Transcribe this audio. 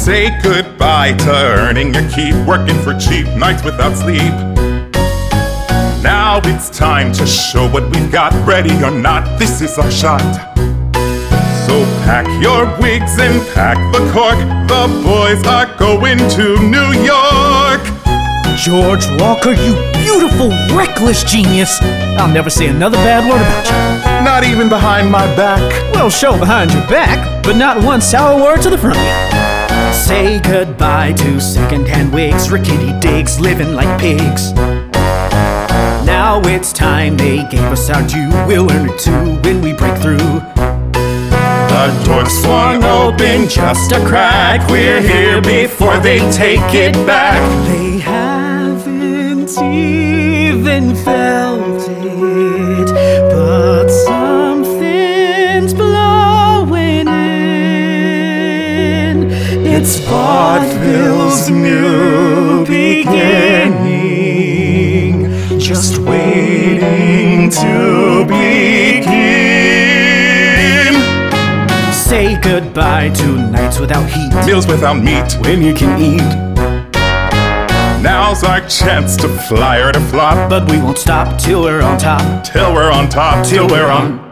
Say goodbye to earning your keep, working for cheap, nights without sleep. Now it's time to show what we've got. Ready or not, this is our shot. So pack your wigs and pack the cork. The boys are going to New York. George Walker, you beautiful, reckless genius. I'll never say another bad word about you. Not even behind my back. Well, show behind your back, but not one sour word to the front of you. Say goodbye to second-hand wigs, rickety digs, living like pigs. Now it's time they gave us our due. We'll earn it too when we break through. The door swung open, just a crack. We're here before they take it back. They haven't even felt it, but something's blowing in. It's vaudeville's new beginning, just waiting to begin. Say goodbye to nights without heat, Meals without meat, when you can eat. Now's our chance to fly or to flop. But we won't stop till we're on top. Till we're on top, till we're on